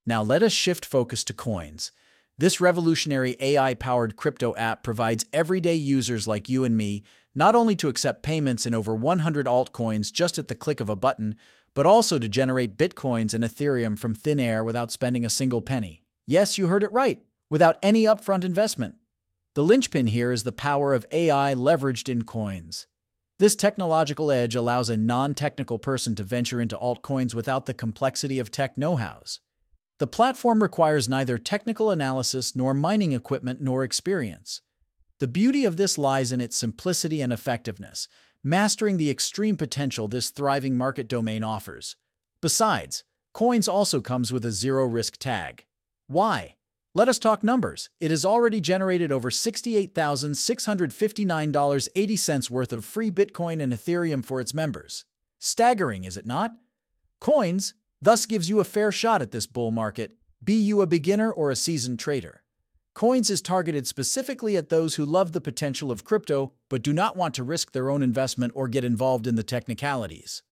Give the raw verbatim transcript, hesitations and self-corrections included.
Now let us shift focus to Coins. This revolutionary A I-powered crypto app provides everyday users like you and me not only to accept payments in over one hundred altcoins just at the click of a button, but also to generate Bitcoins and Ethereum from thin air without spending a single penny. Yes, you heard it right, without any upfront investment. The linchpin here is the power of A I leveraged in Coins. This technological edge allows a non-technical person to venture into altcoins without the complexity of tech know-hows. The platform requires neither technical analysis nor mining equipment nor experience. The beauty of this lies in its simplicity and effectiveness, mastering the extreme potential this thriving market domain offers. Besides, Coins also comes with a zero-risk tag. Why? Let us talk numbers. It has already generated over sixty-eight thousand six hundred fifty-nine dollars and eighty cents worth of free Bitcoin and Ethereum for its members. Staggering, is it not? Coins thus gives you a fair shot at this bull market, be you a beginner or a seasoned trader. Coins is targeted specifically at those who love the potential of crypto but do not want to risk their own investment or get involved in the technicalities.